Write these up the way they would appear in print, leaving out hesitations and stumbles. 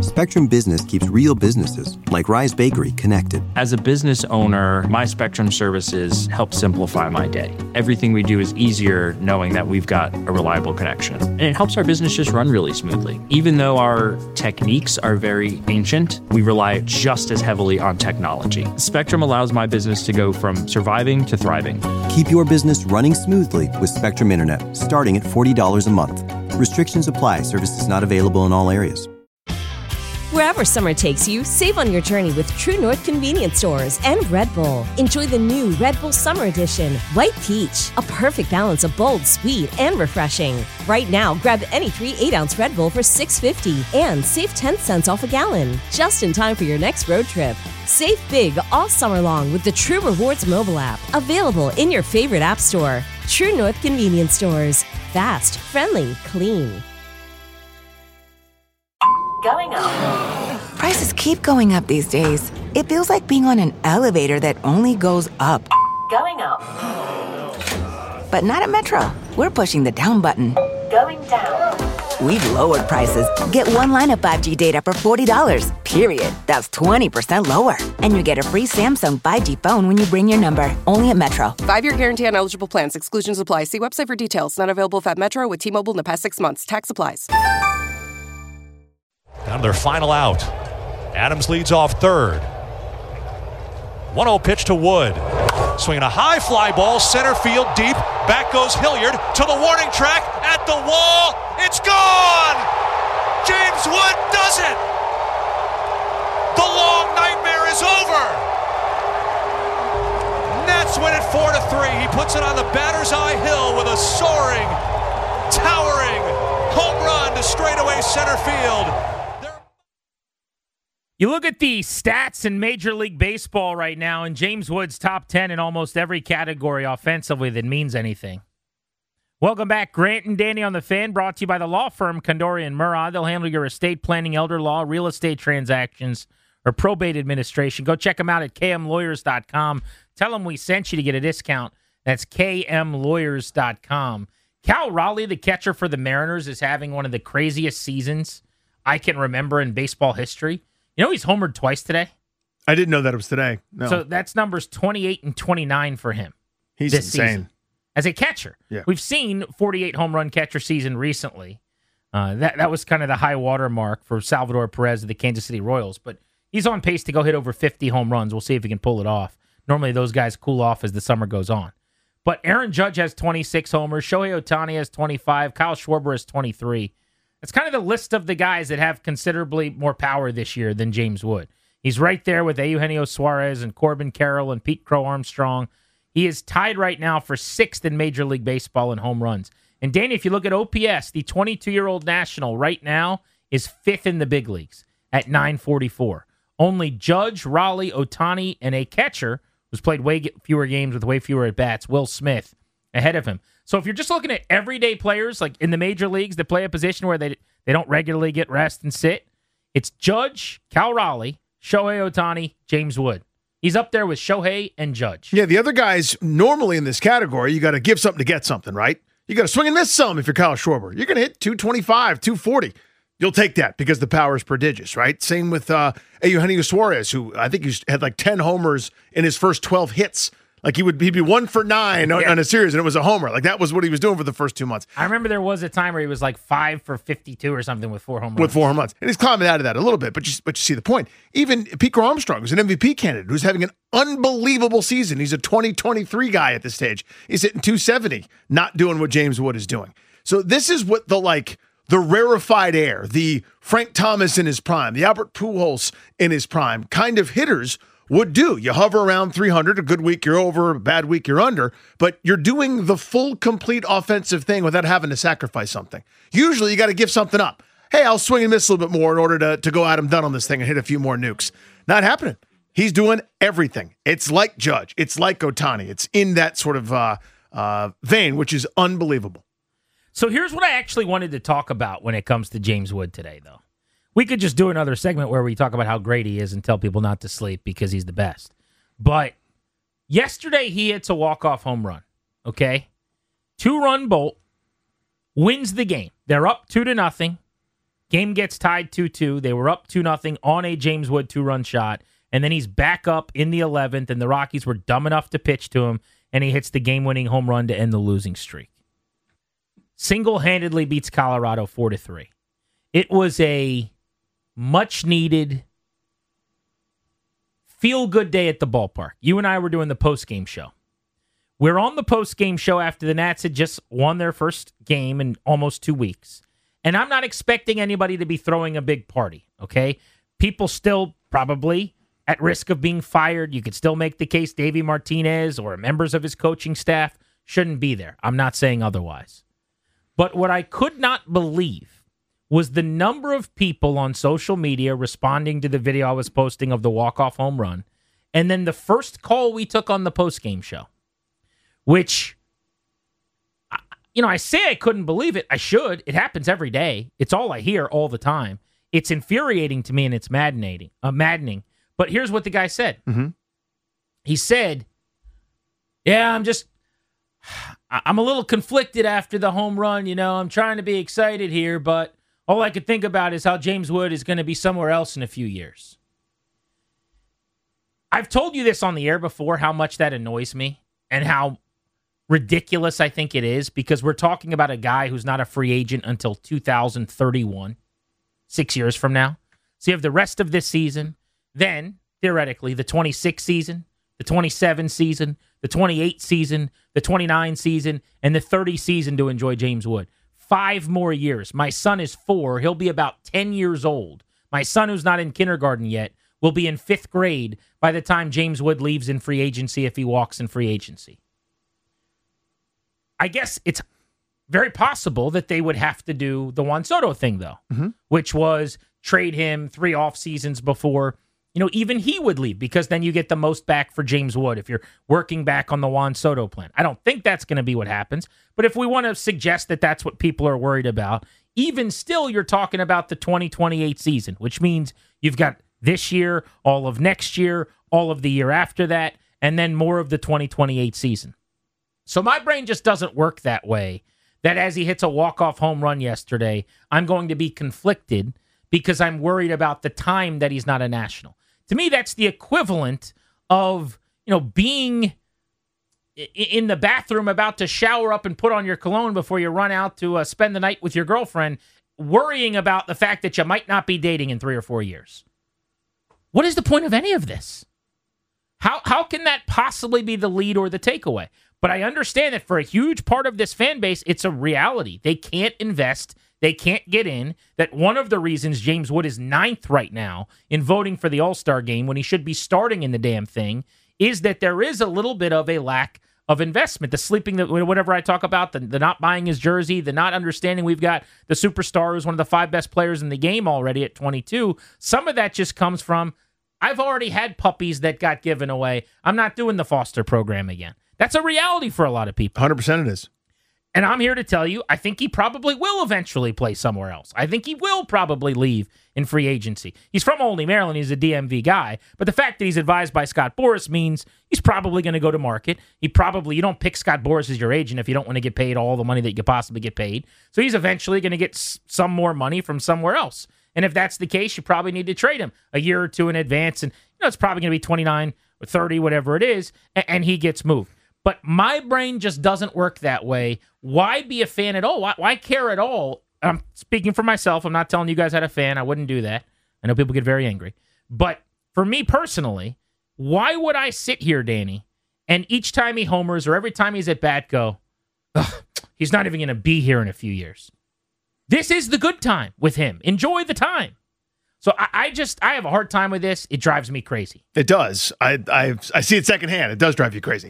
Spectrum Business keeps real businesses, like Rise Bakery, connected. As a business owner, my Spectrum services help simplify my day. Everything we do is easier knowing that we've got a reliable connection. And it helps our business just run really smoothly. Even though our techniques are very ancient, we rely just as heavily on technology. Spectrum allows my business to go from surviving to thriving. Keep your business running smoothly with Spectrum Internet, starting at $40 a month. Restrictions apply. Services not available in all areas. Wherever summer takes you, save on your journey with True North convenience stores and Red Bull. Enjoy the new Red Bull Summer Edition, White Peach, a perfect balance of bold, sweet, and refreshing. Right now, grab any 3 8-ounce Red Bull for $6.50 and save 10 cents off a gallon, just in time for your next road trip. Save big all summer long with the True Rewards mobile app, available in your favorite app store. True North convenience stores. Fast, friendly, clean. Going up. Prices keep going up these days. It feels like being on an elevator that only goes up. Going up. But not at Metro. We're pushing the down button. Going down. We've lowered prices. Get one line of 5G data for $40, period. That's 20% lower. And you get a free Samsung 5G phone when you bring your number. Only at Metro. 5-year guarantee on eligible plans. Exclusions apply. See website for details. Not available at Metro with T-Mobile in the past 6 months. Tax applies. Down to their final out. Adams leads off third. 1-0 pitch to Wood. Swinging a high fly ball, center field deep. Back goes Hilliard to the warning track. At the wall. It's gone! James Wood does it! The long nightmare is over! Nets win it 4-3. He puts it on the batter's eye hill with a soaring, towering home run to straightaway center field. You look at the stats in Major League Baseball right now, and James Wood's top 10 in almost every category offensively that means anything. Welcome back, Grant and Danny on the Fan, brought to you by the law firm Kondori and Murrah. They'll handle your estate planning, elder law, real estate transactions, or probate administration. Go check them out at kmlawyers.com. Tell them we sent you to get a discount. That's kmlawyers.com. Cal Raleigh, the catcher for the Mariners, is having one of the craziest seasons I can remember in baseball history. You know he's homered twice today? I didn't know that it was today. No. So that's numbers 28 and 29 for him. He's this insane. Season. As a catcher. Yeah. We've seen 48 home run catcher season recently. That was kind of the high water mark for Salvador Perez of the Kansas City Royals. But he's on pace to go hit over 50 home runs. We'll see if he can pull it off. Normally those guys cool off as the summer goes on. But Aaron Judge has 26 homers. Shohei Ohtani has 25. Kyle Schwarber has 23. It's kind of the list of the guys that have considerably more power this year than James Wood. He's right there with Eugenio Suarez and Corbin Carroll and Pete Crow Armstrong. He is tied right now for 6th in Major League Baseball in home runs. And Danny, if you look at OPS, the 22-year-old National right now is 5th in the big leagues at 944. Only Judge, Raleigh, Ohtani, and a catcher who's played way fewer games with way fewer at-bats, Will Smith, ahead of him. So if you're just looking at everyday players, like in the major leagues that play a position where they don't regularly get rest and sit, it's Judge, Cal Raleigh, Shohei Ohtani, James Wood. He's up there with Shohei and Judge. Yeah, the other guys normally in this category, you got to give something to get something, right? You got to swing and miss some if you're Kyle Schwarber. You're going to hit 225, 240. You'll take that because the power is prodigious, right? Same with Eugenio Suarez, who I think he had like 10 homers in his first 12 hits. Like he'd be 1 for 9 on a series, and it was a homer. Like that was what he was doing for the first 2 months. I remember there was a time where he was like 5 for 52 or something with 4 home runs. With 4 home runs. And he's climbing out of that a little bit, but you see the point. Even Pete Crow Armstrong, who's an MVP candidate, who's having an unbelievable season. He's a 2023 guy at this stage. He's hitting 270, not doing what James Wood is doing. So this is what the rarefied air, the Frank Thomas in his prime, the Albert Pujols in his prime kind of hitters would do. You hover around 300. A good week, you're over. A bad week, you're under. But you're doing the full, complete offensive thing without having to sacrifice something. Usually, you got to give something up. Hey, I'll swing and miss a little bit more in order to go Adam Dunn on this thing and hit a few more nukes. Not happening. He's doing everything. It's like Judge. It's like Ohtani. It's in that sort of vein, which is unbelievable. So here's what I actually wanted to talk about when it comes to James Wood today, though. We could just do another segment where we talk about how great he is and tell people not to sleep because he's the best. But yesterday he hits a walk-off home run, okay? 2-run bolt, wins the game. They're up 2-0. Game gets tied 2-2. They were up 2-0 on a James Wood 2-run shot, and then he's back up in the 11th, and the Rockies were dumb enough to pitch to him, and he hits the game-winning home run to end the losing streak. Single-handedly beats Colorado 4-3. It was a much-needed feel-good day at the ballpark. You and I were doing the post-game show. We're on the post-game show after the Nats had just won their first game in almost 2 weeks. And I'm not expecting anybody to be throwing a big party, okay? People still probably at risk of being fired. You could still make the case Davey Martinez or members of his coaching staff shouldn't be there. I'm not saying otherwise. But what I could not believe was the number of people on social media responding to the video I was posting of the walk-off home run, and then the first call we took on the post-game show, which, I say I couldn't believe it. I should. It happens every day. It's all I hear all the time. It's infuriating to me, and it's maddening. But here's what the guy said. Mm-hmm. He said, yeah, I'm a little conflicted after the home run. I'm trying to be excited here, but all I could think about is how James Wood is going to be somewhere else in a few years. I've told you this on the air before, how much that annoys me and how ridiculous I think it is, because we're talking about a guy who's not a free agent until 2031, 6 years from now. So you have the rest of this season, then, theoretically, the 26 season, the 27 season, the 28 season, the 29 season, and the 30 season to enjoy James Wood. 5 more years. My son is 4. He'll be about 10 years old. My son, who's not in kindergarten yet, will be in 5th grade by the time James Wood leaves in free agency, if he walks in free agency. I guess it's very possible that they would have to do the Juan Soto thing, though, which was trade him 3 off seasons before, even he would leave, because then you get the most back for James Wood if you're working back on the Juan Soto plan. I don't think that's going to be what happens, but if we want to suggest that that's what people are worried about, even still, you're talking about the 2028 season, which means you've got this year, all of next year, all of the year after that, and then more of the 2028 season. So my brain just doesn't work that way, that as he hits a walk-off home run yesterday, I'm going to be conflicted because I'm worried about the time that he's not a National. To me, that's the equivalent of, being in the bathroom about to shower up and put on your cologne before you run out to spend the night with your girlfriend, worrying about the fact that you might not be dating in 3 or 4 years. What is the point of any of this? How can that possibly be the lead or the takeaway? But I understand that for a huge part of this fan base, it's a reality. They can't invest. They can't get in. That one of the reasons James Wood is 9th right now in voting for the All-Star game when he should be starting in the damn thing is that there is a little bit of a lack of investment. The sleeping, whatever I talk about, the not buying his jersey, the not understanding we've got the superstar who's one of the 5 best players in the game already at 22. Some of that just comes from, I've already had puppies that got given away. I'm not doing the foster program again. That's a reality for a lot of people. 100% it is. And I'm here to tell you, I think he probably will eventually play somewhere else. I think he will probably leave in free agency. He's from Olney, Maryland. He's a DMV guy. But the fact that he's advised by Scott Boras means he's probably going to go to market. You don't pick Scott Boras as your agent if you don't want to get paid all the money that you could possibly get paid. So he's eventually going to get some more money from somewhere else. And if that's the case, you probably need to trade him a year or two in advance. And it's probably going to be 29 or 30, whatever it is, and he gets moved. But my brain just doesn't work that way. Why be a fan at all? Why care at all? I'm speaking for myself. I'm not telling you guys how to fan. I wouldn't do that. I know people get very angry. But for me personally, why would I sit here, Danny, and each time he homers or every time he's at bat go, he's not even going to be here in a few years? This is the good time with him. Enjoy the time. So I have a hard time with this. It drives me crazy. It does. I see it secondhand. It does drive you crazy.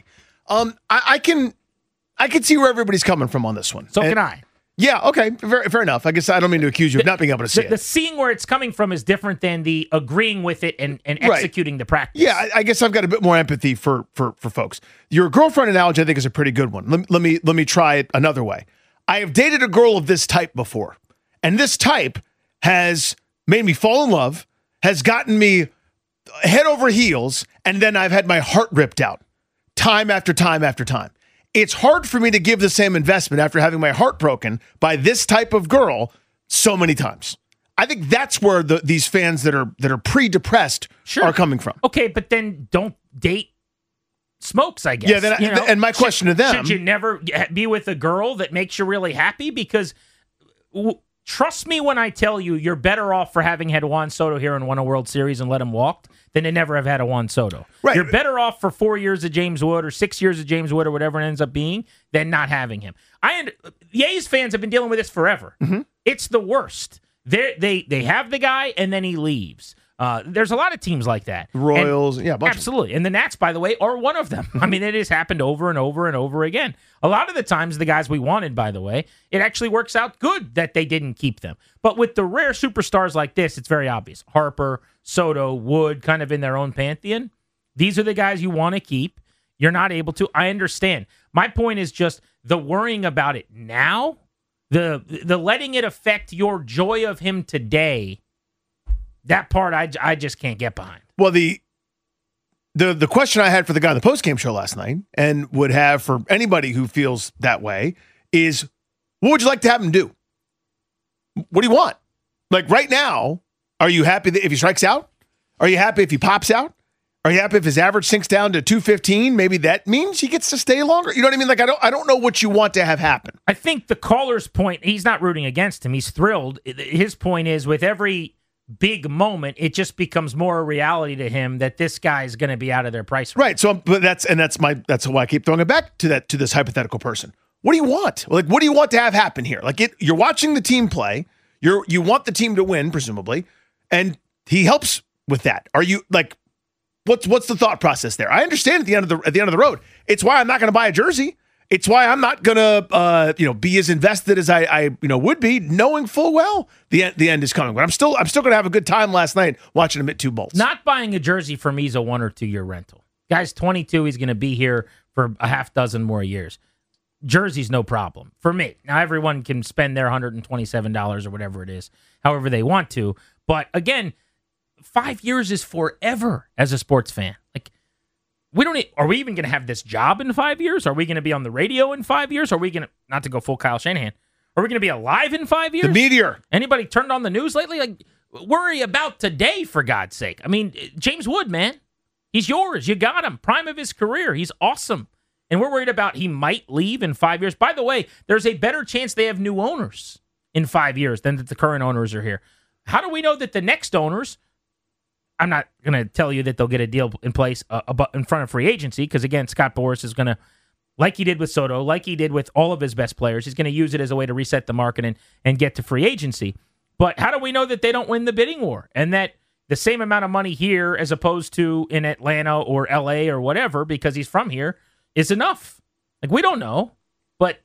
I can see where everybody's coming from on this one. So can I. Yeah, okay, fair enough. I guess I don't mean to accuse you of not being able to see it. The seeing where it's coming from is different than the agreeing with it and executing the practice. Yeah, I guess I've got a bit more empathy for folks. Your girlfriend analogy, I think, is a pretty good one. Let me try it another way. I have dated a girl of this type before, and this type has made me fall in love, has gotten me head over heels, and then I've had my heart ripped out time after time after time. It's hard for me to give the same investment after having my heart broken by this type of girl so many times. I think that's where these fans that are pre-depressed are coming from. Okay, but then don't date smokes, I guess. Yeah, and my question to them... Should you never be with a girl that makes you really happy? Because trust me when I tell you, you're better off for having had Juan Soto here and won a World Series and let him walk than to never have had a Juan Soto. Right. You're better off for 4 years of James Wood or 6 years of James Wood or whatever it ends up being than not having him. The A's fans have been dealing with this forever. Mm-hmm. It's the worst. They have the guy and then he leaves. There's a lot of teams like that. Royals, absolutely. And the Nats, by the way, are one of them. I mean, it has happened over and over and over again. A lot of the times, the guys we wanted, by the way, it actually works out good that they didn't keep them. But with the rare superstars like this, it's very obvious. Harper, Soto, Wood, kind of in their own pantheon. These are the guys you want to keep. You're not able to. I understand. My point is just the worrying about it now, the letting it affect your joy of him today. That part I just can't get behind. Well, the question I had for the guy on the postgame show last night, and would have for anybody who feels that way, is what would you like to have him do? What do you want? Like right now, are you happy that if he strikes out? Are you happy if he pops out? Are you happy if his average sinks down to 215? Maybe that means he gets to stay longer. You know what I mean? Like I don't know what you want to have happen. I think the caller's point, he's not rooting against him. He's thrilled. His point is with every big moment, it just becomes more a reality to him that this guy is going to be out of their price range. Right. So, but that's why I keep throwing it back to this hypothetical person. What do you want? Like, what do you want to have happen here? Like, you're watching the team play. You want the team to win, presumably, and he helps with that. Are you like, what's the thought process there? I understand at the end of the road. It's why I'm not going to buy a jersey. It's why I'm not gonna, be as invested as I would be, knowing full well the end is coming. But I'm still gonna have a good time last night watching him hit 2 bolts. Not buying a jersey for me is a 1 or 2 year rental. Guy's 22. He's gonna be here for a half dozen more years. Jersey's no problem for me. Now everyone can spend their $127 or whatever it is, however they want to. But again, 5 years is forever as a sports fan. Like. Are we even going to have this job in 5 years? Are we going to be on the radio in 5 years? Are we going to, not to go full Kyle Shanahan, are we going to be alive in 5 years? The meteor. Anybody turned on the news lately? Like, worry about today, for God's sake. I mean, James Wood, man, he's yours. You got him. Prime of his career. He's awesome. And we're worried about he might leave in 5 years. By the way, there's a better chance they have new owners in 5 years than that the current owners are here. How do we know that the next owners, I'm not going to tell you that they'll get a deal in place in front of free agency because, again, Scott Boras is going to, like he did with Soto, like he did with all of his best players, he's going to use it as a way to reset the market and get to free agency. But how do we know that they don't win the bidding war and that the same amount of money here as opposed to in Atlanta or L.A. or whatever, because he's from here, is enough? Like, we don't know. But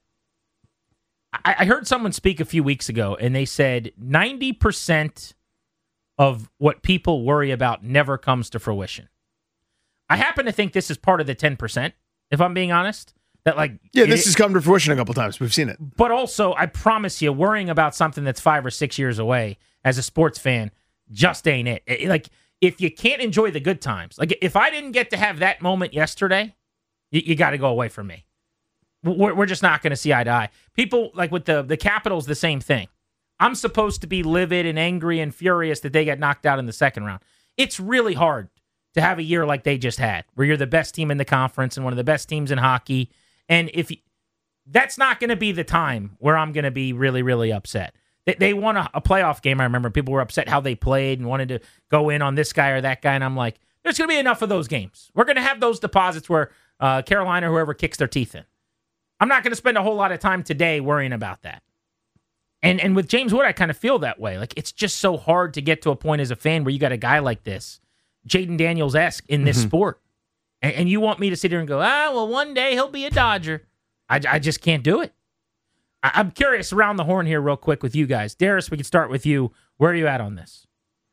I heard someone speak a few weeks ago, and they said 90% of what people worry about never comes to fruition. I happen to think this is part of the 10%, if I'm being honest. That this has come to fruition a couple times. We've seen it. But also, I promise you, worrying about something that's 5 or 6 years away as a sports fan just ain't it. Like, if you can't enjoy the good times, like if I didn't get to have that moment yesterday, you got to go away from me. We're just not going to see eye to eye. People, like with the Capitals, the same thing. I'm supposed to be livid and angry and furious that they got knocked out in the second round. It's really hard to have a year like they just had, where you're the best team in the conference and one of the best teams in hockey. And that's not going to be the time where I'm going to be really, really upset. They won a playoff game. I remember people were upset how they played and wanted to go in on this guy or that guy. And I'm like, there's going to be enough of those games. We're going to have those deposits where Carolina or whoever kicks their teeth in. I'm not going to spend a whole lot of time today worrying about that. And with James Wood, I kind of feel that way. Like, it's just so hard to get to a point as a fan where you got a guy like this, Jaden Daniels-esque in this sport. And you want me to sit here and go, one day he'll be a Dodger. I just can't do it. I'm curious around the horn here real quick with you guys. Darius, we can start with you. Where are you at on this?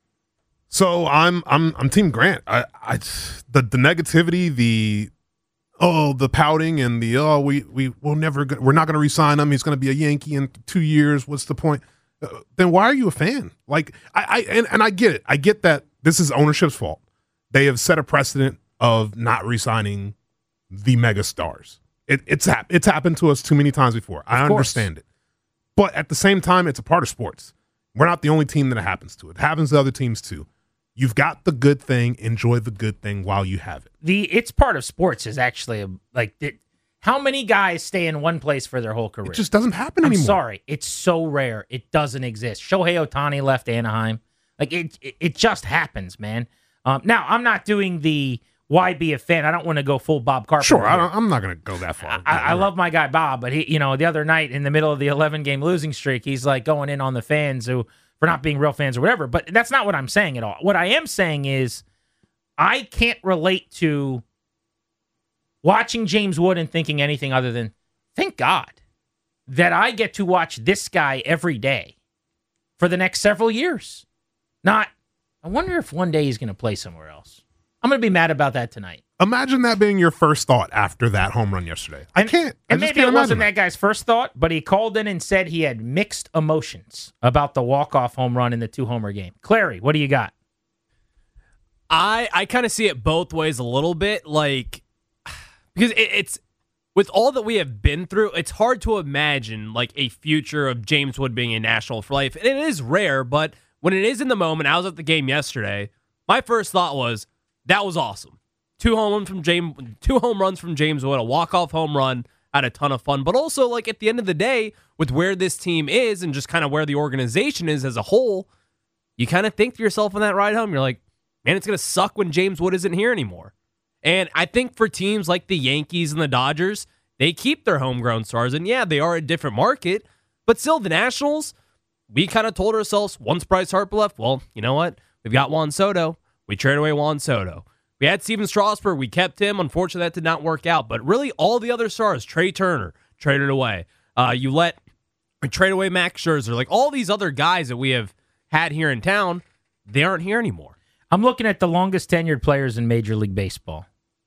So I'm Team Grant. The negativity, the pouting and we're not going to re-sign him. He's going to be a Yankee in 2 years. What's the point? Then why are you a fan? Like I get it. I get that this is ownership's fault. They have set a precedent of not re-signing the mega stars. It's happened to us too many times before. I understand it. But at the same time, it's a part of sports. We're not the only team that it happens to. It happens to other teams too. You've got the good thing. Enjoy the good thing while you have it. It's part of sports is actually how many guys stay in one place for their whole career? It just doesn't happen anymore. I'm sorry. It's so rare. It doesn't exist. Shohei Ohtani left Anaheim. Like it just happens, man. Now, I'm not doing the why be a fan. I don't want to go full Bob Carpenter. Sure, I'm not going to go that far. I love my guy Bob, but he, the other night in the middle of the 11-game losing streak, he's like going in on the fans for not being real fans or whatever. But that's not what I'm saying at all. What I am saying is I can't relate to watching James Wood and thinking anything other than, thank God that I get to watch this guy every day for the next several years. Not, I wonder if one day he's going to play somewhere else. I'm going to be mad about that tonight. Imagine that being your first thought after that home run yesterday. I can't. And maybe it wasn't that guy's first thought, but he called in and said he had mixed emotions about the walk-off home run in the 2-homer game. Clary, what do you got? I kind of see it both ways a little bit, because it's with all that we have been through, it's hard to imagine a future of James Wood being a National for life. And it is rare, but when it is in the moment, I was at the game yesterday. My first thought was, that was awesome. 2 home runs from James Wood, a walk-off home run, had a ton of fun. But also, at the end of the day, with where this team is and just kind of where the organization is as a whole, you kind of think to yourself on that ride home, you're like, man, it's going to suck when James Wood isn't here anymore. And I think for teams like the Yankees and the Dodgers, they keep their homegrown stars. And yeah, they are a different market. But still, the Nationals, we kind of told ourselves, once Bryce Harper left, well, you know what? We've got Juan Soto. We traded away Juan Soto. We had Steven Strasburg. We kept him. Unfortunately, that did not work out. But really, all the other stars, Trey Turner, traded away. You trade away Max Scherzer. All these other guys that we have had here in town, they aren't here anymore. I'm looking at the longest tenured players in Major League Baseball.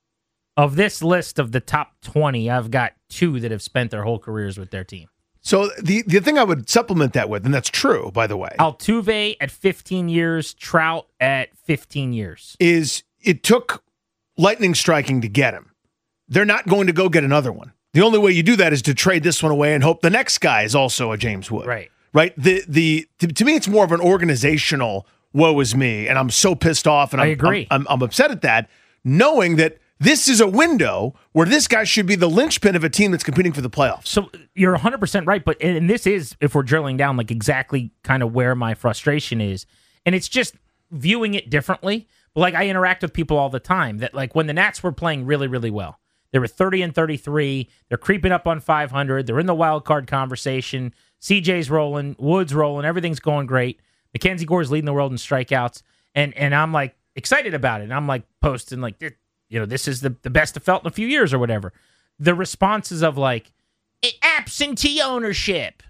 Of this list of the top 20, I've got 2 that have spent their whole careers with their team. So the thing I would supplement that with, and that's true, by the way. Altuve at 15 years, Trout at 15 years. Is it took lightning striking to get him. They're not going to go get another one. The only way you do that is to trade this one away and hope the next guy is also a James Wood. Right. To me, it's more of an organizational woe is me, and I'm so pissed off, and I agree. I'm upset at that, knowing that this is a window where this guy should be the linchpin of a team that's competing for the playoffs. So you're 100% right, and this is, if we're drilling down, exactly kind of where my frustration is, and it's just viewing it differently. But I interact with people all the time that when the Nats were playing really, really well, they were 30-33, they're creeping up on 500, they're in the wild card conversation, CJ's rolling, Wood's rolling, everything's going great. Mackenzie Gore's leading the world in strikeouts, and I'm excited about it. And I'm posting this is the best I've felt in a few years or whatever. The responses of absentee ownership,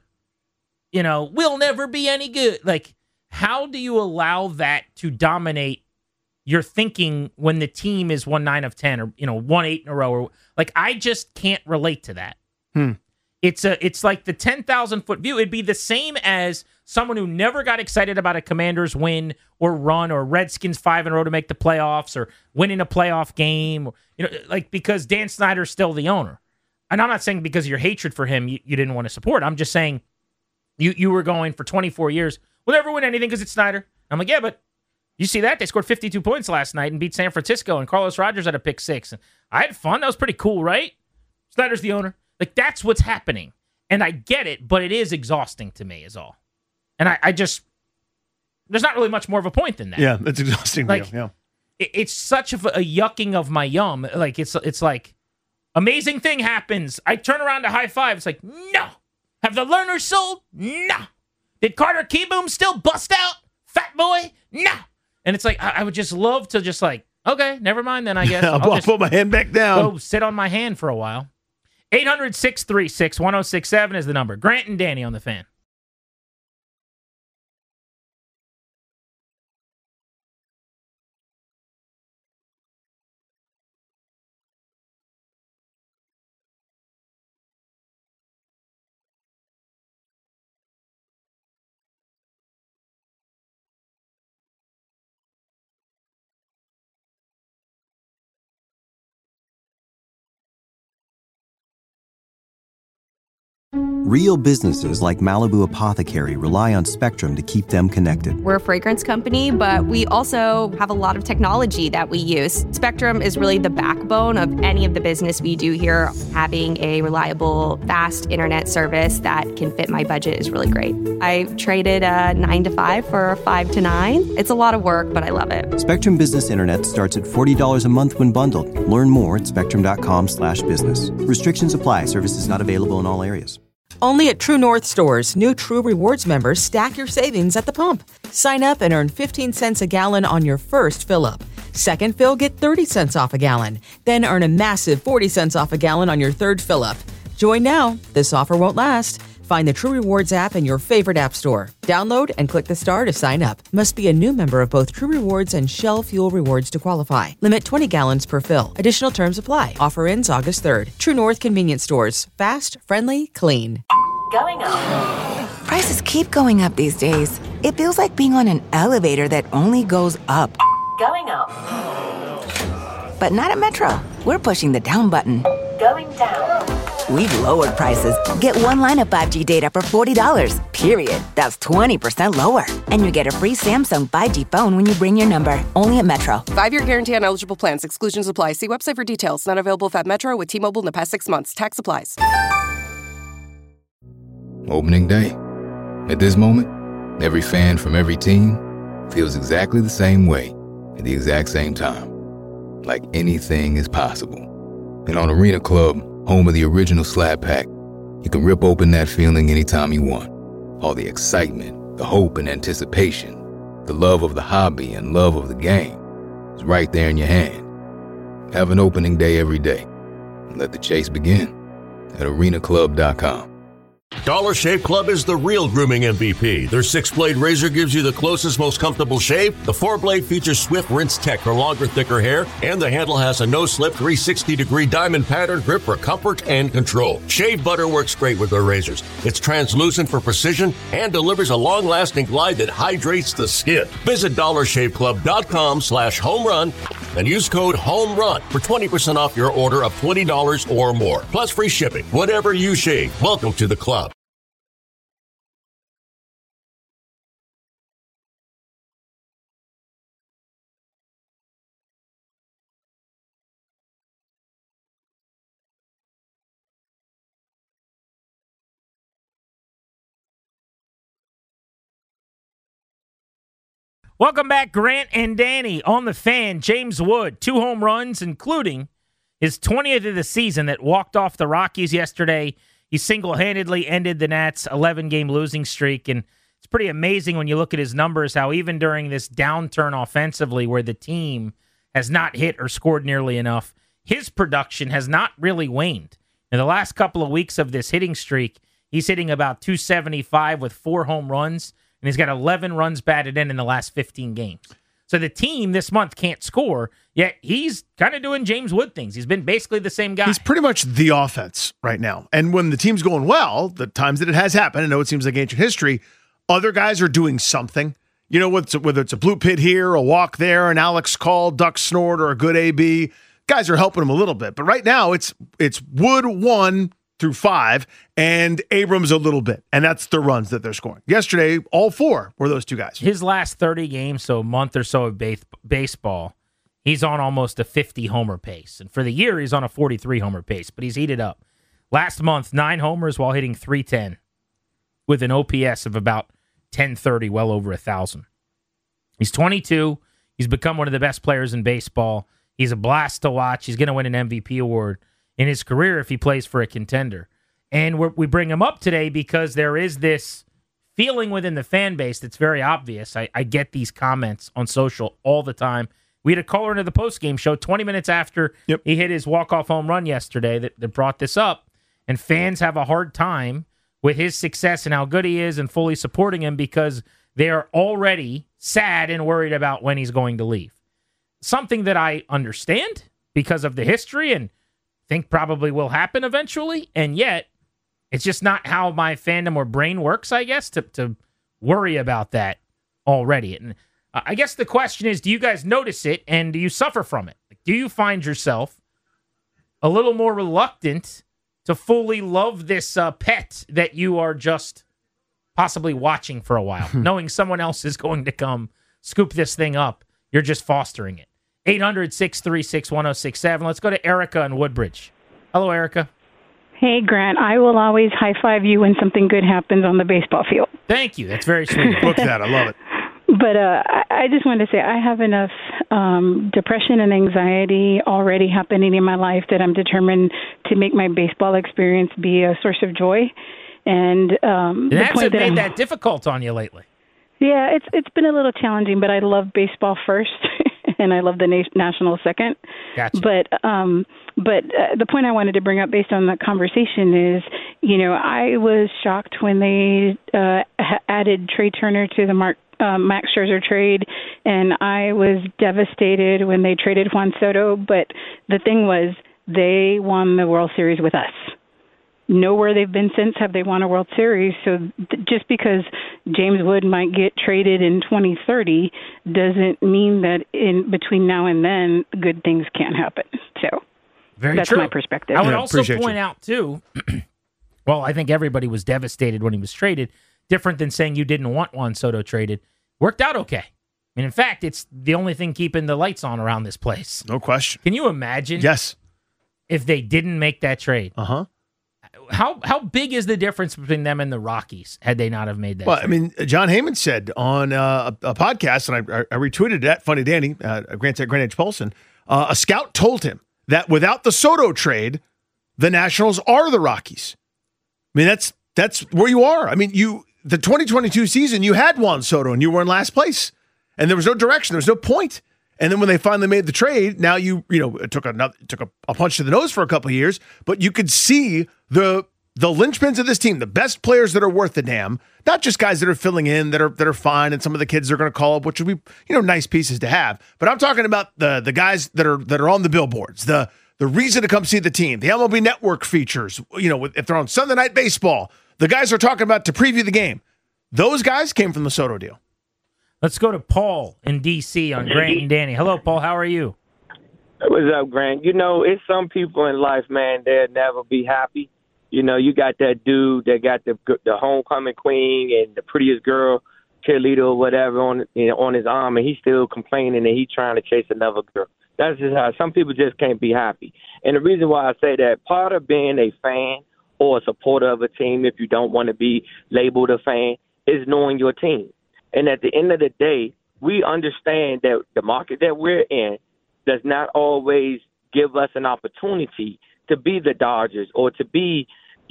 we'll never be any good. How do you allow that to dominate your thinking when the team is 1-9 of 10 or 1-8 in a row? Or I just can't relate to that. It's like the 10,000-foot view. It'd be the same as someone who never got excited about a Commanders win or run or Redskins 5 in a row to make the playoffs or winning a playoff game, because Dan Snyder's still the owner. And I'm not saying because of your hatred for him, you didn't want to support. I'm just saying you were going for 24 years. We'll never win anything because it's Snyder. I'm like, yeah, but you see that? They scored 52 points last night and beat San Francisco, and Carlos Rogers had a pick 6. And I had fun. That was pretty cool, right? Snyder's the owner. That's what's happening. And I get it, but it is exhausting to me is all. And I just, there's not really much more of a point than that. Yeah, it's exhausting. It's such a yucking of my yum. It's amazing thing happens. I turn around to high five. It's no. Have the learners sold? No. Did Carter Keyboom still bust out? Fat boy? No. And it's I would just love to okay, never mind then, I guess. I'll just put my hand back down. Go sit on my hand for a while. 800-636-1067 is the number. Grant and Danny on the Fan. Real businesses like Malibu Apothecary rely on Spectrum to keep them connected. We're a fragrance company, but we also have a lot of technology that we use. Spectrum is really the backbone of any of the business we do here. Having a reliable, fast internet service that can fit my budget is really great. I traded a 9 to 5 for a 5 to 9. It's a lot of work, but I love it. Spectrum Business Internet starts at $40 a month when bundled. Learn more at spectrum.com/business. Restrictions apply. Services not available in all areas. Only at True North stores, new True Rewards members stack your savings at the pump. Sign up and earn 15 cents a gallon on your first fill-up. Second fill, get 30 cents off a gallon. Then earn a massive 40 cents off a gallon on your third fill-up. Join now. This offer won't last. Find the True Rewards app in your favorite app store. Download and click the star to sign up. Must be a new member of both True Rewards and Shell Fuel Rewards to qualify. Limit 20 gallons per fill. Additional terms apply. Offer ends August 3rd. True North Convenience Stores. Fast, friendly, clean. Going up. Prices keep going up these days. It feels like being on an elevator that only goes up. Going up. But not at Metro. We're pushing the down button. Going down. We've lowered prices. Get one line of 5G data for $40, period. That's 20% lower. And you get a free Samsung 5G phone when you bring your number. Only at Metro. 5-year guarantee on eligible plans. Exclusions apply. See website for details. Not available if at Metro with T-Mobile in the past 6 months. Tax applies. Opening day. At this moment, every fan from every team feels exactly the same way at the exact same time. Like anything is possible. And on Arena Club, home of the original Slab Pack, you can rip open that feeling anytime you want. All the excitement, the hope and anticipation, the love of the hobby and love of the game is right there in your hand. Have an opening day every day. And let the chase begin at arenaclub.com. Dollar Shave Club is the real grooming MVP. Their 6-blade razor gives you the closest, most comfortable shave. The 4-blade features Swift Rinse Tech for longer, thicker hair. And the handle has a no-slip 360-degree diamond pattern grip for comfort and control. Shave butter works great with their razors. It's translucent for precision and delivers a long-lasting glide that hydrates the skin. Visit dollarshaveclub.com/homerun and use code HOMERUN for 20% off your order of $20 or more. Plus free shipping. Whatever you shave, welcome to the club. Welcome back, Grant and Danny on the Fan. James Wood, 2 home runs, including his 20th of the season that walked off the Rockies yesterday. He single-handedly ended the Nats' 11-game losing streak, and it's pretty amazing when you look at his numbers, how even during this downturn offensively where the team has not hit or scored nearly enough, his production has not really waned. In the last couple of weeks of this hitting streak, he's hitting about .275 with 4 home runs, and he's got 11 runs batted in the last 15 games. So the team this month can't score, yet he's kind of doing James Wood things. He's been basically the same guy. He's pretty much the offense right now. And when the team's going well, the times that it has happened, I know it seems like ancient history, other guys are doing something. You know, whether it's a blue pit here, a walk there, an Alex Call, duck snort, or a good AB, guys are helping him a little bit. But right now, it's Wood 1 through 5, and Abrams a little bit. And that's the runs that they're scoring. Yesterday, all 4 were those 2 guys. His last 30 games, so a month or so of baseball, he's on almost a 50-homer pace. And for the year, he's on a 43-homer pace, but he's heated up. Last month, 9 homers while hitting .310 with an OPS of about .1030, well over 1,000. He's 22. He's become one of the best players in baseball. He's a blast to watch. He's going to win an MVP award in his career if he plays for a contender. And we bring him up today because there is this feeling within the fan base that's very obvious. I get these comments on social all the time. We had a caller into the postgame show 20 minutes after he hit his walk-off home run yesterday that brought this up. And fans have a hard time with his success and how good he is and fully supporting him because they are already sad and worried about when he's going to leave. Something that I understand because of the history and think probably will happen eventually, and yet it's just not how my fandom or brain works, I guess, to worry about that already. And I guess the question is, do you guys notice it, and do you suffer from it? Do you find yourself a little more reluctant to fully love this pet that you are just possibly watching for a while, knowing someone else is going to come scoop this thing up. You're just fostering it. 800-636-1067. Let's go to Erica in Woodbridge. Hello, Erica. Hey, Grant. I will always high-five you when something good happens on the baseball field. Thank you. That's very sweet. Look at that. I love it. But I just wanted to say I have enough depression and anxiety already happening in my life that I'm determined to make my baseball experience be a source of joy. And it hasn't made that difficult on you lately. Yeah, it's been a little challenging, but I love baseball first, and I love the National second. Gotcha. But the point I wanted to bring up based on the conversation is, I was shocked when they added Trey Turner to the Max Scherzer trade, and I was devastated when they traded Juan Soto. But the thing was, they won the World Series with us. Nowhere they've been since have they won a World Series. So just because James Wood might get traded in 2030 doesn't mean that in between now and then good things can't happen. So that's true. my perspective. I would also point out, too, well, I think everybody was devastated when he was traded. Different than saying you didn't want Juan Soto traded. Worked out okay. And in fact, it's the only thing keeping the lights on around this place. No question. Can you imagine? Yes. If they didn't make that trade? Uh-huh. How big is the difference between them and the Rockies had they not have made that trade? I mean, John Heyman said on a podcast, and I retweeted that, Funny Danny, Grant at Grant H. Paulson, a scout told him that without the Soto trade, the Nationals are the Rockies. I mean, that's where you are. I mean, the 2022 season, you had Juan Soto, and you were in last place. And there was no direction. There was no point. And then when they finally made the trade, now it took a punch to the nose for a couple of years, but you could see the linchpins of this team, the best players that are worth the damn, not just guys that are filling in that are fine, and some of the kids are going to call up, which would be nice pieces to have. But I'm talking about the guys that are on the billboards, the reason to come see the team, the MLB Network features, if they're on Sunday Night Baseball, the guys are talking about to preview the game. Those guys came from the Soto deal. Let's go to Paul in D.C. on Grant and Danny. Hello, Paul. How are you? What's up, Grant? It's some people in life, man, they'll never be happy. You got that dude that got the homecoming queen and the prettiest girl, cheerleader or whatever, on his arm, and he's still complaining and he's trying to chase another girl. That's just how some people just can't be happy. And the reason why I say that, part of being a fan or a supporter of a team, if you don't want to be labeled a fan, is knowing your team. And at the end of the day, we understand that the market that we're in does not always give us an opportunity to be the Dodgers or to be,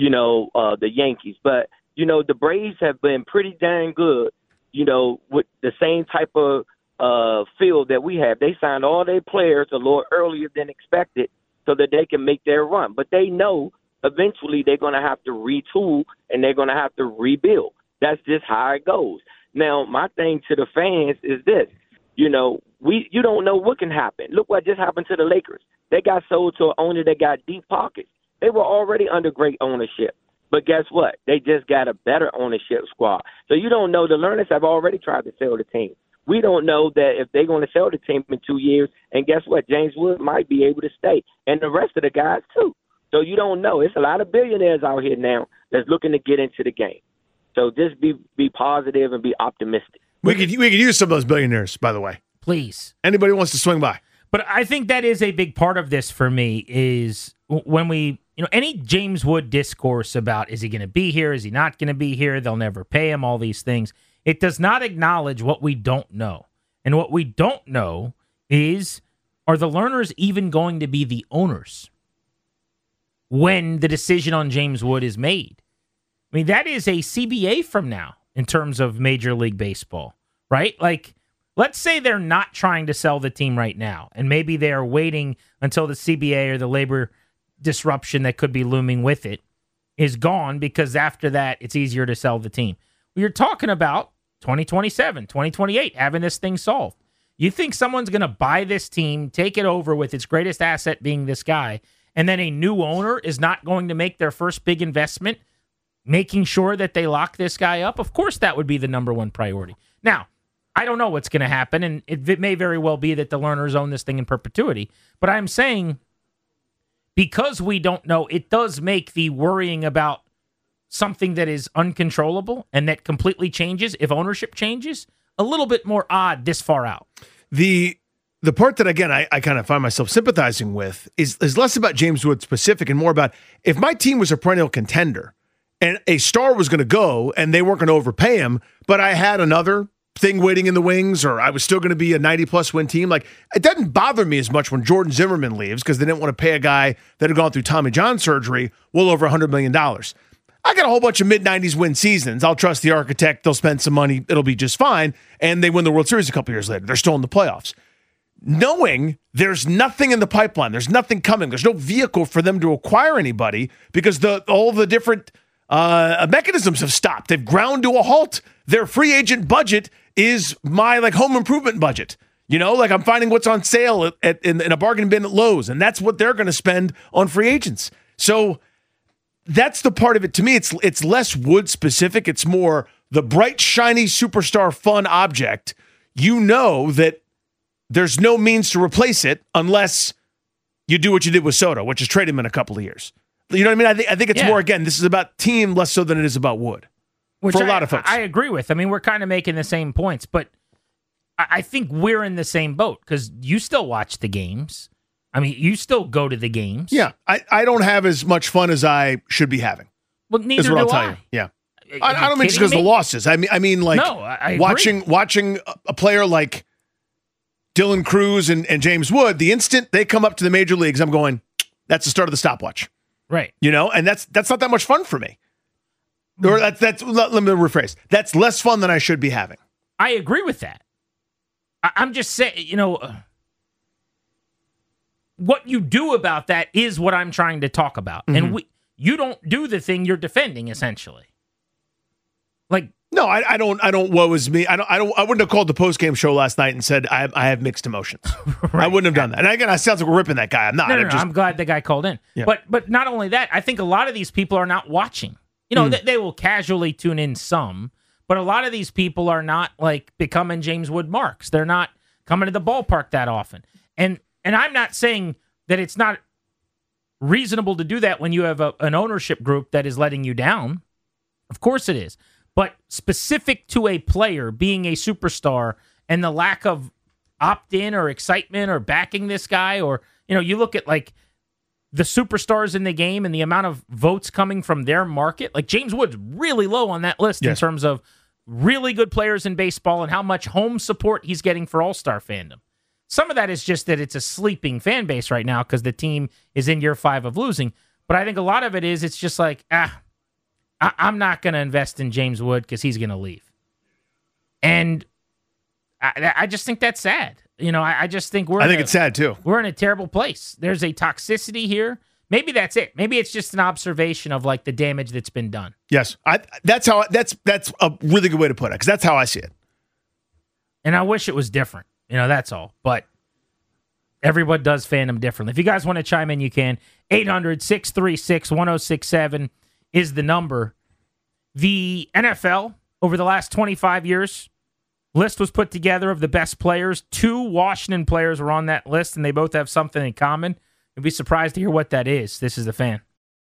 the Yankees. But, the Braves have been pretty dang good, with the same type of field that we have. They signed all their players a little earlier than expected so that they can make their run. But they know eventually they're going to have to retool and they're going to have to rebuild. That's just how it goes. Now, my thing to the fans is this. You don't know what can happen. Look what just happened to the Lakers. They got sold to an owner that got deep pockets. They were already under great ownership. But guess what? They just got a better ownership squad. So you don't know. The Learners have already tried to sell the team. We don't know that if they're going to sell the team in 2 years. And guess what? James Wood might be able to stay. And the rest of the guys, too. So you don't know. It's a lot of billionaires out here now that's looking to get into the game. So just be positive and be optimistic. We could use some of those billionaires, by the way. Please. Anybody wants to swing by. But I think that is a big part of this for me is when we, any James Wood discourse about is he going to be here, is he not going to be here, they'll never pay him, all these things. It does not acknowledge what we don't know. And what we don't know is, are the Learners even going to be the owners when the decision on James Wood is made? I mean, that is a CBA from now in terms of Major League Baseball, right? Like, let's say they're not trying to sell the team right now, and maybe they are waiting until the CBA or the labor disruption that could be looming with it is gone, because after that, it's easier to sell the team. Well, you're talking about 2027, 2028, having this thing solved. You think someone's going to buy this team, take it over with its greatest asset being this guy, and then a new owner is not going to make their first big investment making sure that they lock this guy up? Of course that would be the number one priority. Now, I don't know what's going to happen, and it may very well be that the Learners own this thing in perpetuity, but I'm saying because we don't know, it does make the worrying about something that is uncontrollable and that completely changes if ownership changes a little bit more odd this far out. The part that, again, I kind of find myself sympathizing with is less about James Wood specific and more about if my team was a perennial contender and a star was going to go and they weren't going to overpay him, but I had another thing waiting in the wings, or I was still going to be a 90-plus win team. Like, it doesn't bother me as much when Jordan Zimmerman leaves because they didn't want to pay a guy that had gone through Tommy John surgery well over $100 million. I got a whole bunch of mid-90s win seasons. I'll trust the architect. They'll spend some money. It'll be just fine. And they win the World Series a couple years later. They're still in the playoffs. Knowing there's nothing in the pipeline, there's nothing coming, there's no vehicle for them to acquire anybody because all the different mechanisms have stopped. They've ground to a halt. Their free agent budget is my home improvement budget. I'm finding what's on sale in a bargain bin at Lowe's, and that's what they're going to spend on free agents. So that's the part of it. To me, it's less Wood specific. It's more the bright, shiny, superstar fun object. That there's no means to replace it unless you do what you did with Soto, which is trade him in a couple of years. You know what I mean? I think it's more, again, this is about team less so than it is about Wood. Which for a lot of folks. I agree with. I mean, we're kind of making the same points, but I think we're in the same boat because you still watch the games. I mean, you still go to the games. Yeah. I don't have as much fun as I should be having. Well, neither is what do I'll tell I. you. Yeah. I don't mean just because of the losses. I mean I watching a player like Dylan Cruz and James Wood, the instant they come up to the major leagues, I'm going, that's the start of the stopwatch. Right. And that's not that much fun for me. Or let me rephrase. That's less fun than I should be having. I agree with that. I'm just saying, what you do about that is what I'm trying to talk about. Mm-hmm. And you don't do the thing you're defending, essentially. No, I don't. Woe is me. I wouldn't have called the post-game show last night and said I have mixed emotions. Right. I wouldn't have done that. And again, it sounds like we're ripping that guy. I'm not. No, I'm glad the guy called in. Yeah. But not only that, I think a lot of these people are not watching. They will casually tune in some, but a lot of these people are not becoming James Wood marks. They're not coming to the ballpark that often. And I'm not saying that it's not reasonable to do that when you have an ownership group that is letting you down. Of course it is. But specific to a player being a superstar and the lack of opt-in or excitement or backing this guy, or, you look at the superstars in the game and the amount of votes coming from their market. James Wood's really low on that list in terms of really good players in baseball and how much home support he's getting for all-star fandom. Some of that is just that it's a sleeping fan base right now because the team is in year 5 of losing. But I think a lot of it is it's just I'm not going to invest in James Wood because he's going to leave. And I just think that's sad. I just think I think it's sad too. We're in a terrible place. There's a toxicity here. Maybe that's it. Maybe it's just an observation of the damage that's been done. Yes. That's a really good way to put it because that's how I see it. And I wish it was different. That's all. But everyone does fandom differently. If you guys want to chime in, you can. 800-636-1067 is the number. The NFL, over the last 25 years, list was put together of the best players. 2 Washington players were on that list, and they both have something in common. You'd be surprised to hear what that is. This is The Fan.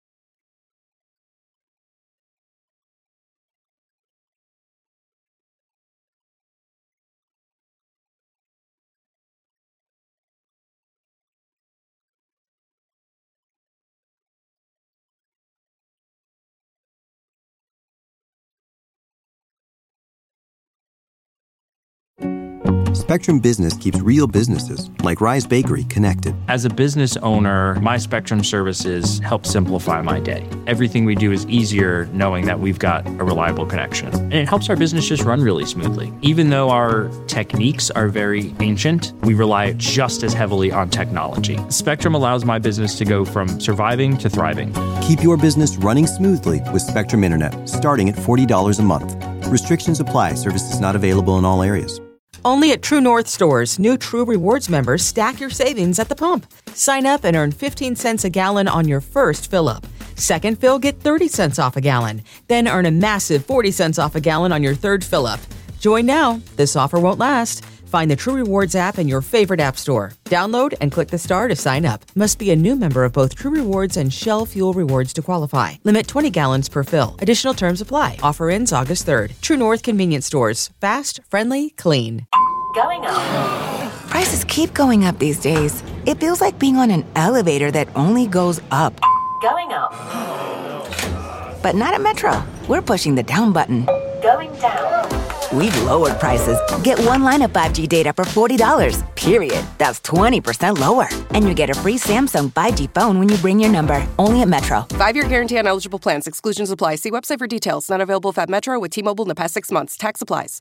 Spectrum Business keeps real businesses, like Rise Bakery, connected. As a business owner, my Spectrum services help simplify my day. Everything we do is easier knowing that we've got a reliable connection. And it helps our business just run really smoothly. Even though our techniques are very ancient, we rely just as heavily on technology. Spectrum allows my business to go from surviving to thriving. Keep your business running smoothly with Spectrum Internet, starting at $40 a month. Restrictions apply. Services not available in all areas. Only at True North stores, new True Rewards members stack your savings at the pump. Sign up and earn 15 cents a gallon on your first fill-up. Second fill, get 30 cents off a gallon. Then earn a massive 40 cents off a gallon on your third fill-up. Join now. This offer won't last. Find the True Rewards app in your favorite app store. Download and click the star to sign up. Must be a new member of both True Rewards and Shell Fuel Rewards to qualify. Limit 20 gallons per fill. Additional terms apply. Offer ends August 3rd. True North Convenience Stores. Fast, friendly, clean. Going up. Prices keep going up these days. It feels like being on an elevator that only goes up. Going up. But not at Metro. We're pushing the down button. Going down. We've lowered prices. Get one line of 5G data for $40, period. That's 20% lower. And you get a free Samsung 5G phone when you bring your number. Only at Metro. 5-year guarantee on eligible plans. Exclusions apply. See website for details. Not available if at Metro with T-Mobile in the past 6 months. Tax applies.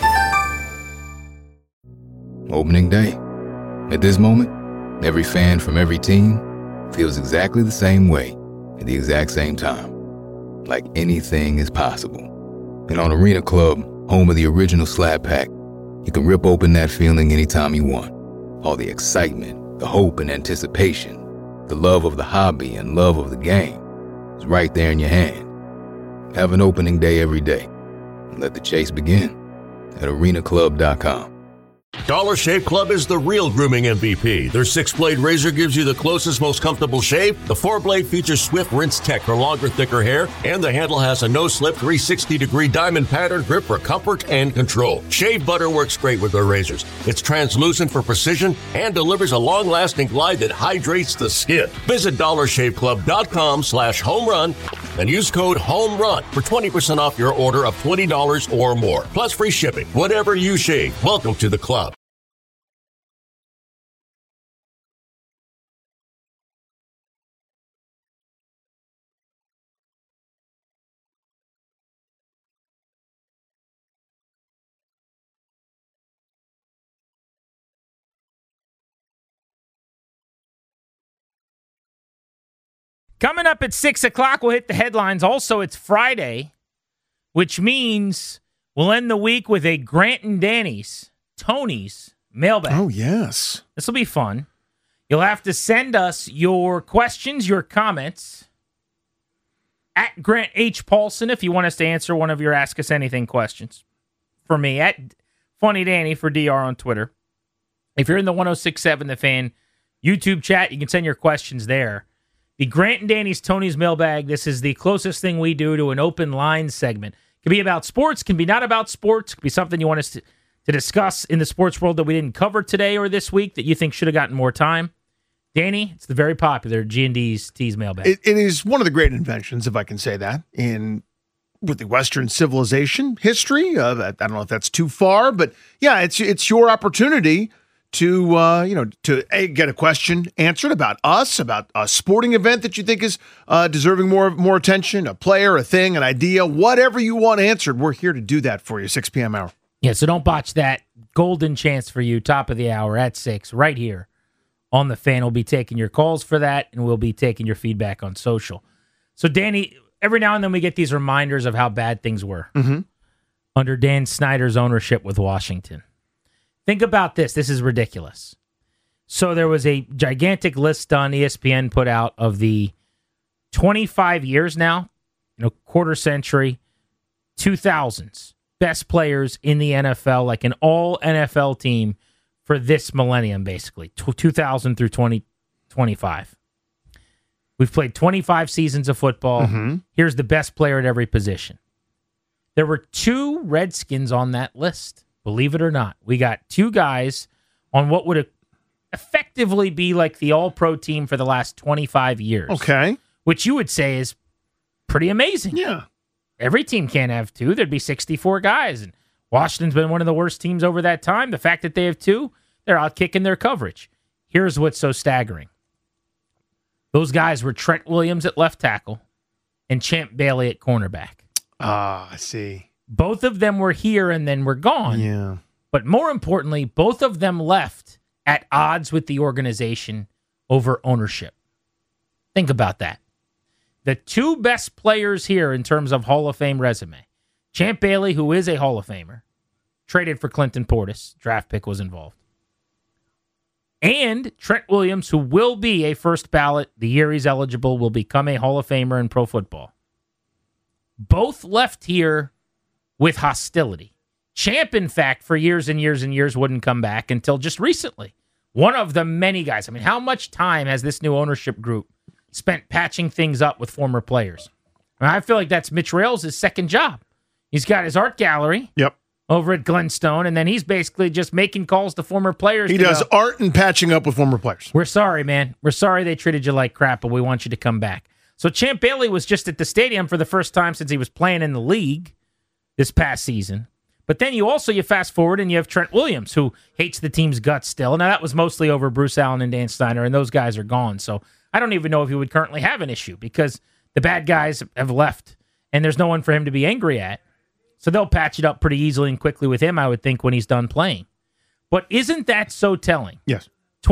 Opening day. At this moment, every fan from every team feels exactly the same way at the exact same time. Like anything is possible. And on Arena Club, home of the original Slab Pack, you can rip open that feeling anytime you want. All the excitement, the hope and anticipation, the love of the hobby and love of the game is right there in your hand. Have an opening day every day. And let the chase begin at arenaclub.com. Dollar Shave Club is the real grooming MVP. Their 6-blade razor gives you the closest, most comfortable shave. The 4-blade features Swift Rinse Tech for longer, thicker hair, and the handle has a no-slip 360-degree diamond pattern grip for comfort and control. Shave butter works great with their razors. It's translucent for precision and delivers a long-lasting glide that hydrates the skin. Visit dollarshaveclub.com/homerun and use code HOMERUN for 20% off your order of $20 or more. Plus free shipping. Whatever you shave, welcome to the club. Coming up at 6 o'clock, we'll hit the headlines. Also, it's Friday, which means we'll end the week with a Grant and Danny's, Tony's mailbag. Oh, yes. This will be fun. You'll have to send us your questions, your comments at Grant H. Paulson if you want us to answer one of your Ask Us Anything questions. For me, at Funny Danny for DR on Twitter. If you're in the 106.7 The Fan YouTube chat, you can send your questions there. The Grant and Danny's Tony's Mailbag, this is the closest thing we do to an open line segment. It can be about sports, can be not about sports, could be something you want us to discuss in the sports world that we didn't cover today or this week that you think should have gotten more time. Danny, it's the very popular G&D's T's Mailbag. It is one of the great inventions, if I can say that, with the Western civilization history. I don't know if that's too far, but yeah, it's your opportunity to get a question answered about us, about a sporting event that you think is deserving more attention, a player, a thing, an idea, whatever you want answered. We're here to do that for you, 6 p.m. hour. Yeah, so don't botch that golden chance for you, top of the hour at 6, right here on The Fan. We'll be taking your calls for that, and we'll be taking your feedback on social. So, Danny, every now and then we get these reminders of how bad things were under Dan Snyder's ownership with Washington. Think about this. This is ridiculous. So there was a gigantic list done, ESPN put out, of the 25 years now, quarter century, 2000s, best players in the NFL, like an all NFL team for this millennium, basically, 2000 through 2025. We've played 25 seasons of football. Here's the best player at every position. There were 2 Redskins on that list. Believe it or not, we got 2 guys on what would effectively be like the all-pro team for the last 25 years. Okay. Which you would say is pretty amazing. Yeah. Every team can't have 2. There'd be 64 guys. And Washington's been one of the worst teams over that time. The fact that they have 2, they're out kicking their coverage. Here's what's so staggering. Those guys were Trent Williams at left tackle and Champ Bailey at cornerback. I see. Both of them were here and then were gone. Yeah. But more importantly, both of them left at odds with the organization over ownership. Think about that. The 2 best players here in terms of Hall of Fame resume. Champ Bailey, who is a Hall of Famer, traded for Clinton Portis. Draft pick was involved. And Trent Williams, who will be a first ballot the year he's eligible, will become a Hall of Famer in pro football. Both left here with hostility. Champ, in fact, for years and years and years wouldn't come back until just recently. One of the many guys. I mean, how much time has this new ownership group spent patching things up with former players? I feel like that's Mitch Rales' second job. He's got his art gallery over at Glenstone, and then he's basically just making calls to former players. He does art and patching up with former players. We're sorry, man. We're sorry they treated you like crap, but we want you to come back. So Champ Bailey was just at the stadium for the first time since he was playing in the league this past season. But then you fast forward and you have Trent Williams, who hates the team's guts still. Now, that was mostly over Bruce Allen and Dan Snyder, and those guys are gone. So I don't even know if he would currently have an issue because the bad guys have left, and there's no one for him to be angry at. So they'll patch it up pretty easily and quickly with him, I would think, when he's done playing. But isn't that so telling? Yes.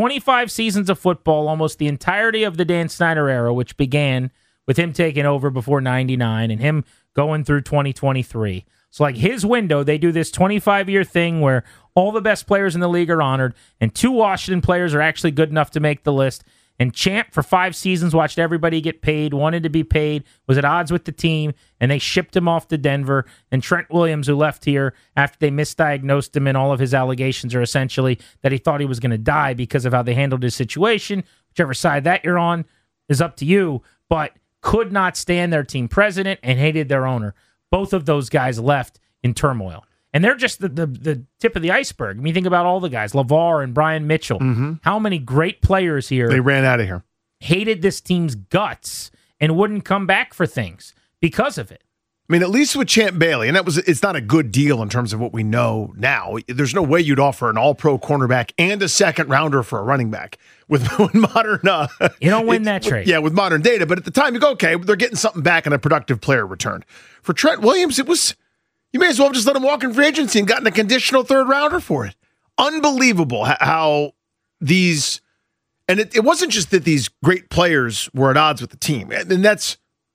25 seasons of football, almost the entirety of the Dan Snyder era, which began with him taking over before 99 and him going through 2023. So like his window, they do this 25-year thing where all the best players in the league are honored, and 2 Washington players are actually good enough to make the list. And Champ, for 5 seasons, watched everybody get paid, wanted to be paid, was at odds with the team, and they shipped him off to Denver. And Trent Williams, who left here after they misdiagnosed him, and all of his allegations are essentially that he thought he was going to die because of how they handled his situation. Whichever side that you're on is up to you, but could not stand their team president and hated their owner. Both of those guys left in turmoil. And they're just the tip of the iceberg. I mean, think about all the guys, LeVar and Brian Mitchell. Mm-hmm. How many great players here. They ran out of here. Hated this team's guts and wouldn't come back for things because of it. I mean, at least with Champ Bailey, and it's not a good deal in terms of what we know now. There's no way you'd offer an all-pro cornerback and a second-rounder for a running back with modern... you don't win that trade. Yeah, with modern data. But at the time, you go, okay, they're getting something back and a productive player returned. For Trent Williams, it was... You may as well have just let him walk in free agency and gotten a conditional third-rounder for it. Unbelievable how these... And it wasn't just that these great players were at odds with the team. And that's...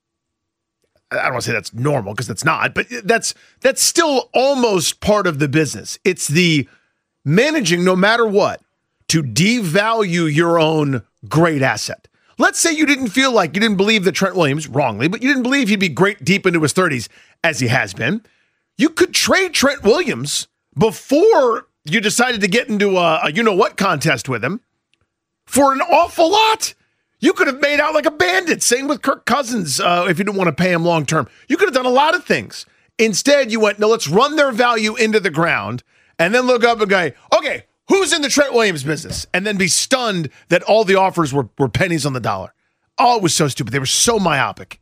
I don't want to say that's normal because that's not, but that's still almost part of the business. It's the managing, no matter what, to devalue your own great asset. Let's say you didn't believe that Trent Williams, wrongly, but you didn't believe he'd be great deep into his 30s, as he has been. You could trade Trent Williams before you decided to get into a you-know-what contest with him for an awful lot. You could have made out like a bandit. Same with Kirk Cousins if you didn't want to pay him long-term. You could have done a lot of things. Instead, you went, no, let's run their value into the ground and then look up and go, okay, who's in the Trent Williams business? And then be stunned that all the offers were pennies on the dollar. Oh, it was so stupid. They were so myopic.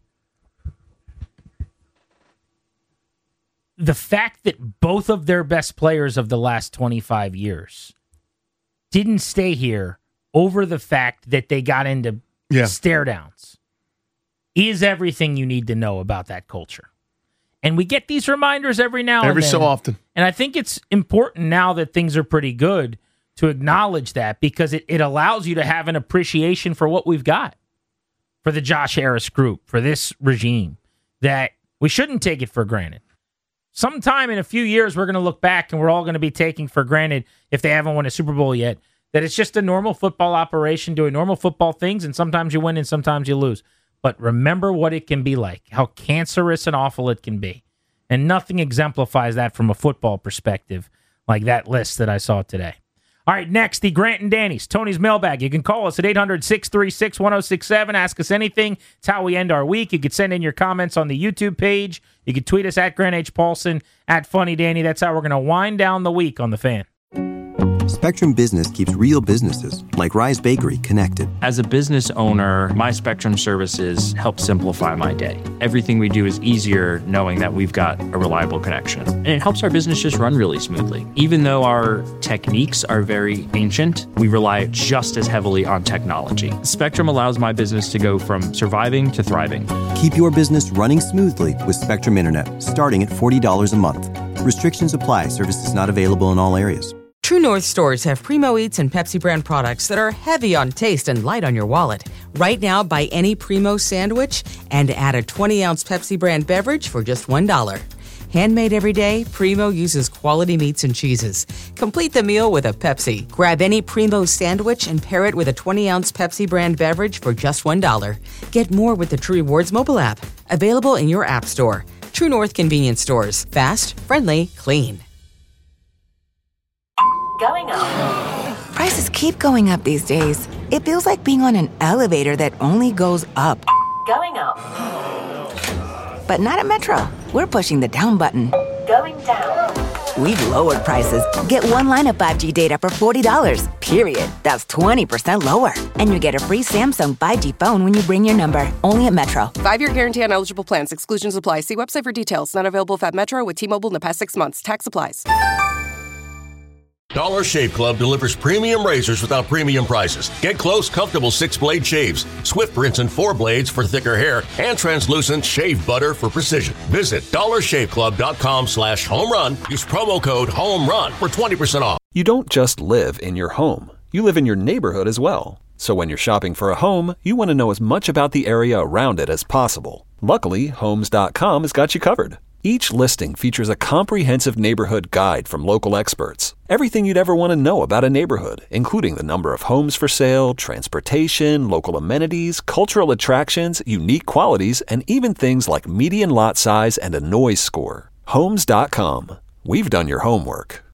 The fact that both of their best players of the last 25 years didn't stay here over the fact that they got into stare downs is everything you need to know about that culture. And we get these reminders every now and then. Every so often. And I think it's important now that things are pretty good to acknowledge that because it allows you to have an appreciation for what we've got, for the Josh Harris group, for this regime, that we shouldn't take it for granted. Sometime in a few years, we're going to look back and we're all going to be taking for granted, if they haven't won a Super Bowl yet, that it's just a normal football operation doing normal football things, and sometimes you win and sometimes you lose. But remember what it can be like, how cancerous and awful it can be. And nothing exemplifies that from a football perspective like that list that I saw today. All right, next, the Grant and Danny's, Tony's Mailbag. You can call us at 800-636-1067. Ask us anything. It's how we end our week. You can send in your comments on the YouTube page. You can tweet us at Grant H. Paulson, at Funny Danny. That's how we're going to wind down the week on The Fan. Spectrum Business keeps real businesses, like Rise Bakery, connected. As a business owner, my Spectrum services help simplify my day. Everything we do is easier knowing that we've got a reliable connection. And it helps our business just run really smoothly. Even though our techniques are very ancient, we rely just as heavily on technology. Spectrum allows my business to go from surviving to thriving. Keep your business running smoothly with Spectrum Internet, starting at $40 a month. Restrictions apply. Services not available in all areas. True North stores have Primo Eats and Pepsi brand products that are heavy on taste and light on your wallet. Right now, buy any Primo sandwich and add a 20-ounce Pepsi brand beverage for just $1. Handmade every day, Primo uses quality meats and cheeses. Complete the meal with a Pepsi. Grab any Primo sandwich and pair it with a 20-ounce Pepsi brand beverage for just $1. Get more with the True Rewards mobile app. Available in your app store. True North convenience stores. Fast, friendly, clean. Going up. Prices keep going up these days. It feels like being on an elevator that only goes up. Going up. But not at Metro. We're pushing the down button. Going down. We've lowered prices. Get one line of 5G data for $40, period. That's 20% lower. And you get a free Samsung 5G phone when you bring your number. Only at Metro. 5-year guarantee on eligible plans. Exclusions apply. See website for details. Not available at Metro with T-Mobile in the past 6 months. Tax applies. Dollar Shave Club delivers premium razors without premium prices. Get close, comfortable 6-blade shaves, swift rinse and 4 blades for thicker hair, and translucent shave butter for precision. Visit dollarshaveclub.com/homerun. Use promo code HOMERUN for 20% off. You don't just live in your home. You live in your neighborhood as well. So when you're shopping for a home, you want to know as much about the area around it as possible. Luckily, Homes.com has got you covered. Each listing features a comprehensive neighborhood guide from local experts. Everything you'd ever want to know about a neighborhood, including the number of homes for sale, transportation, local amenities, cultural attractions, unique qualities, and even things like median lot size and a noise score. Homes.com. We've done your homework.